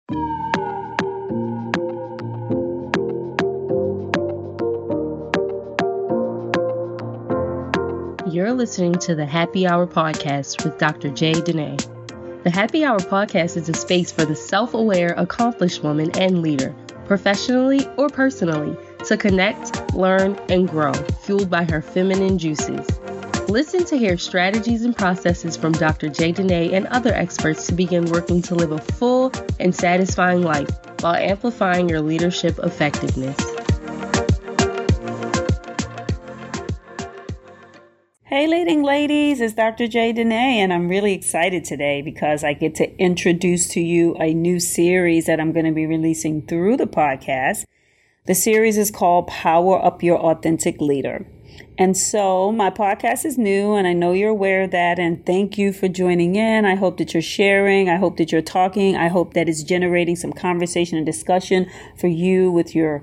You're listening to the Happy Hour Podcast with Dr. Jay Dene. The Happy Hour Podcast is a space for the self-aware, accomplished woman and leader, professionally or personally, to connect, learn, and grow, fueled by her feminine juices. Listen to hear strategies and processes from Dr. Jay Dene and other experts to begin working to live a full and satisfying life while amplifying your leadership effectiveness. Hey leading ladies, it's Dr. Jay Dene, and I'm really excited today because I get to introduce to you a new series that I'm going to be releasing through the podcast. The series is called Power Up Your Authentic Leader. And so my podcast is new, and I know you're aware of that, and thank you for joining in. I hope that you're sharing. I hope that you're talking. I hope that it's generating some conversation and discussion for you with your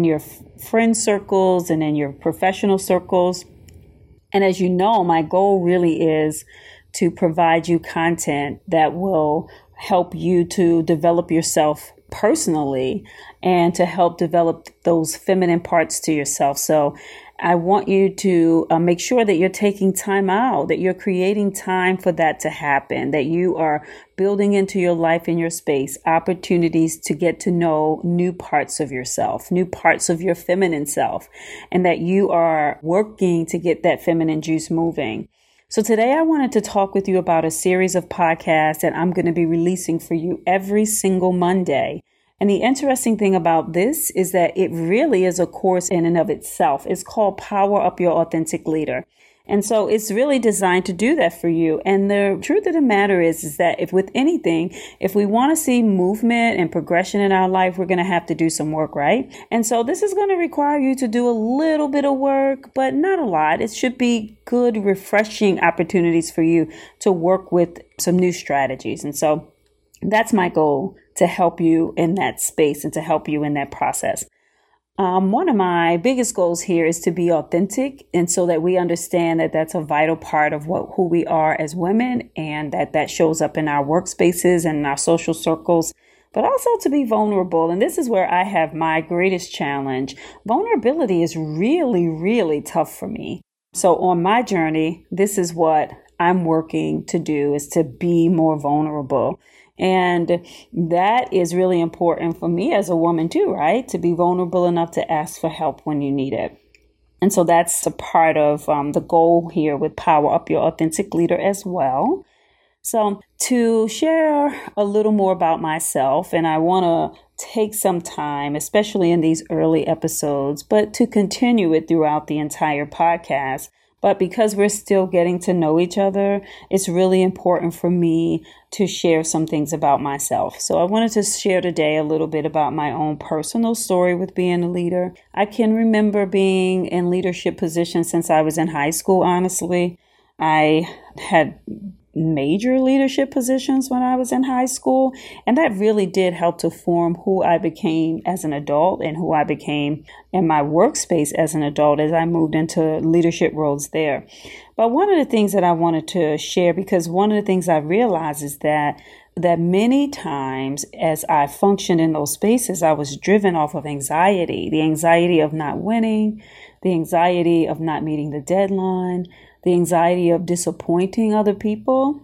friend circles and in your professional circles. And as you know, my goal really is to provide you content that will help you to develop yourself personally and to help develop those feminine parts to yourself. So I want you to make sure that you're taking time out, that you're creating time for that to happen, that you are building into your life and your space opportunities to get to know new parts of yourself, new parts of your feminine self, and that you are working to get that feminine juice moving. So today I wanted to talk with you about a series of podcasts that I'm going to be releasing for you every single Monday. And the interesting thing about this is that it really is a course in and of itself. It's called Power Up Your Authentic Leader. And so it's really designed to do that for you. And the truth of the matter is that if with anything, if we want to see movement and progression in our life, we're going to have to do some work, right? And so this is going to require you to do a little bit of work, but not a lot. It should be good, refreshing opportunities for you to work with some new strategies. And so that's my goal, to help you in that space and to help you in that process. One of my biggest goals here is to be authentic, and so that we understand that that's a vital part of who we are as women, and that shows up in our workspaces and in our social circles, but also to be vulnerable. And this is where I have my greatest challenge. Vulnerability is really, really tough for me. So on my journey, this is what I'm working to do, is to be more vulnerable. And that is really important for me as a woman too, right? To be vulnerable enough to ask for help when you need it. And so that's a part of the goal here with Power Up Your Authentic Leader as well. So to share a little more about myself, and I want to take some time, especially in these early episodes, but to continue it throughout the entire podcast. But because we're still getting to know each other, it's really important for me to share some things about myself. So I wanted to share today a little bit about my own personal story with being a leader. I can remember being in leadership positions since I was in high school, honestly. I had major leadership positions when I was in high school, and that really did help to form who I became as an adult and who I became in my workspace as an adult as I moved into leadership roles there. But one of the things that I wanted to share, because one of the things I realized is that many times as I functioned in those spaces, I was driven off of anxiety, the anxiety of not winning, the anxiety of not meeting the deadline, the anxiety of disappointing other people.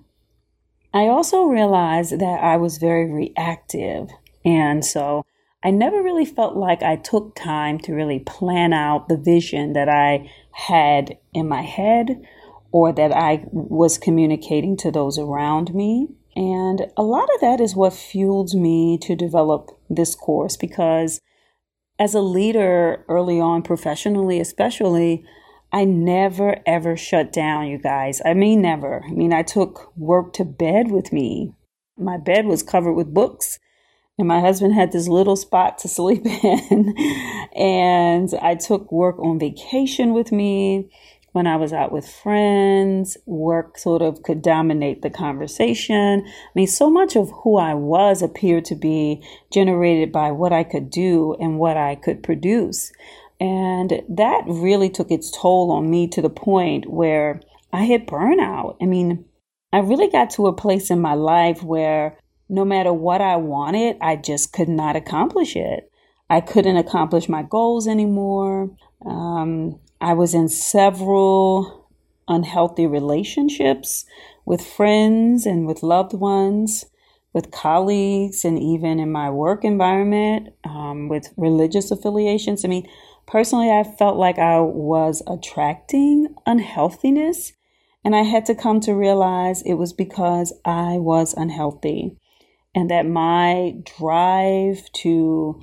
I also realized that I was very reactive. And so I never really felt like I took time to really plan out the vision that I had in my head or that I was communicating to those around me. And a lot of that is what fueled me to develop this course, because as a leader early on professionally, especially, I never, ever shut down, you guys. I mean, never. I took work to bed with me. My bed was covered with books, and my husband had this little spot to sleep in. And I took work on vacation with me. When I was out with friends, work sort of could dominate the conversation. So much of who I was appeared to be generated by what I could do and what I could produce. And that really took its toll on me to the point where I hit burnout. I really got to a place in my life where no matter what I wanted, I just could not accomplish it. I couldn't accomplish my goals anymore. I was in several unhealthy relationships with friends and with loved ones, with colleagues, and even in my work environment, with religious affiliations. I mean, personally, I felt like I was attracting unhealthiness, and I had to come to realize it was because I was unhealthy, and that my drive to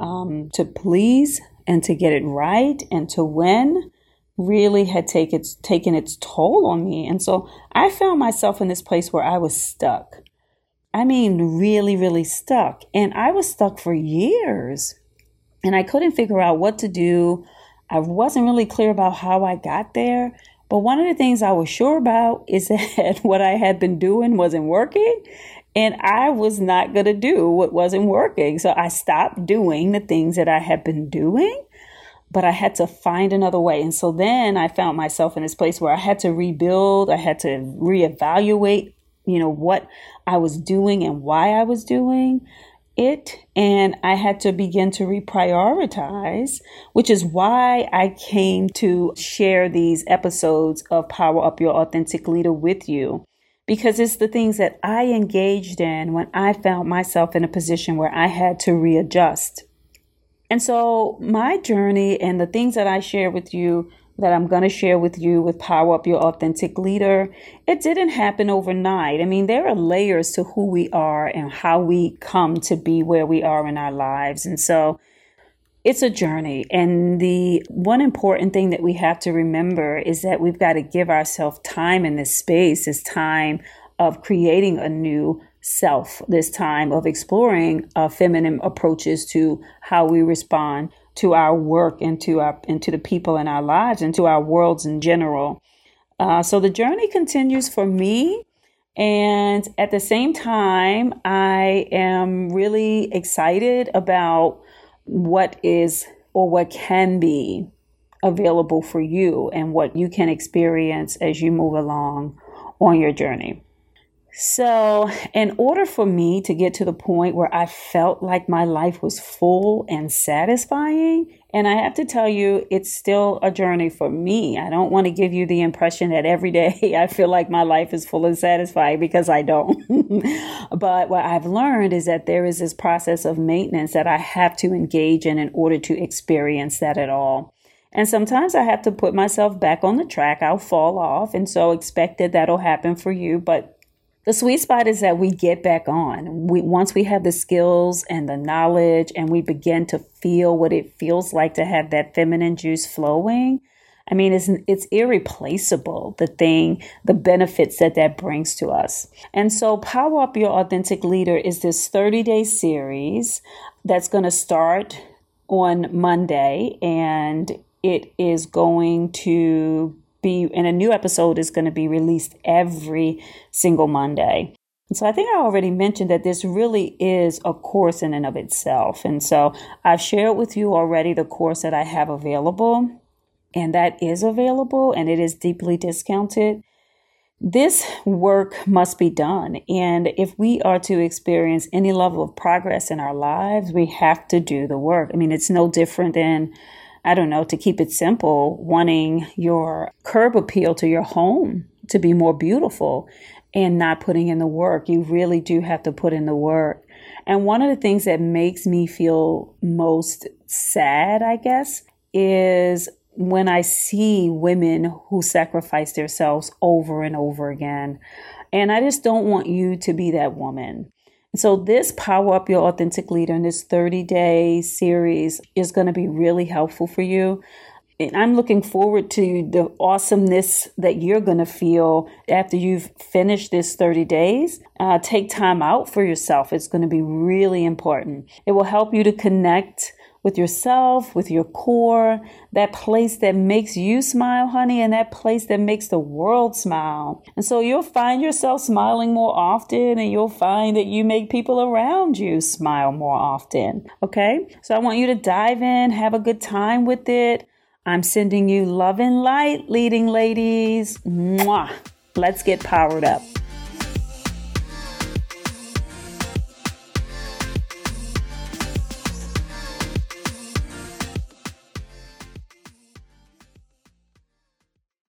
please and to get it right and to win really had taken its toll on me. And so I found myself in this place where I was stuck. I mean, really, really stuck. And I was stuck for years. And I couldn't figure out what to do. I wasn't really clear about how I got there. But one of the things I was sure about is that what I had been doing wasn't working. And I was not going to do what wasn't working. So I stopped doing the things that I had been doing, but I had to find another way. And so then I found myself in this place where I had to rebuild. I had to reevaluate, what I was doing and why I was doing it. And I had to begin to reprioritize, which is why I came to share these episodes of Power Up Your Authentic Leader with you. Because it's the things that I engaged in when I found myself in a position where I had to readjust. And so my journey and the things that I share with you, that I'm going to share with you with Power Up Your Authentic Leader, it didn't happen overnight. I mean, there are layers to who we are and how we come to be where we are in our lives. And so it's a journey. And the one important thing that we have to remember is that we've got to give ourselves time in this space, this time of creating a new self, this time of exploring feminine approaches to how we respond to our work and to the people in our lives and to our worlds in general. So the journey continues for me. And at the same time, I am really excited about what is or what can be available for you and what you can experience as you move along on your journey. So in order for me to get to the point where I felt like my life was full and satisfying, and I have to tell you, it's still a journey for me. I don't want to give you the impression that every day I feel like my life is full and satisfying, because I don't. But what I've learned is that there is this process of maintenance that I have to engage in order to experience that at all. And sometimes I have to put myself back on the track. I'll fall off. And so expect that that'll happen for you. But the sweet spot is that we get back on. Once we have the skills and the knowledge and we begin to feel what it feels like to have that feminine juice flowing, I mean, it's irreplaceable, the benefits that brings to us. And so Power Up Your Authentic Leader is this 30-day series that's going to start on Monday, and it is going to and a new episode is going to be released every single Monday. And so I think I already mentioned that this really is a course in and of itself. And so I've shared with you already the course that I have available, and that is available, and it is deeply discounted. This work must be done. And if we are to experience any level of progress in our lives, we have to do the work. I mean, it's no different than, to keep it simple, wanting your curb appeal to your home to be more beautiful and not putting in the work. You really do have to put in the work. And one of the things that makes me feel most sad, I guess, is when I see women who sacrifice themselves over and over again. And I just don't want you to be that woman. So this Power Up Your Authentic Leader in this 30-day series is going to be really helpful for you. And I'm looking forward to the awesomeness that you're going to feel after you've finished this 30 days. Take time out for yourself. It's going to be really important. It will help you to connect with yourself, with your core, that place that makes you smile, honey, and that place that makes the world smile. And so you'll find yourself smiling more often, and you'll find that you make people around you smile more often. Okay? So I want you to dive in, have a good time with it. I'm sending you love and light, leading ladies. Mwah. Let's get powered up.